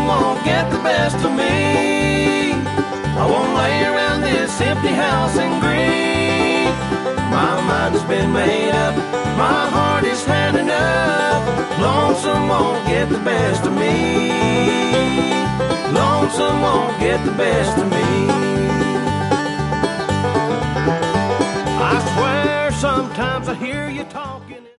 Lonesome won't get the best of me. I won't lay around this empty house and grieve. My mind's been made up, my heart is had enough. Lonesome won't get the best of me. Lonesome won't get the best of me. I swear sometimes I hear you talking.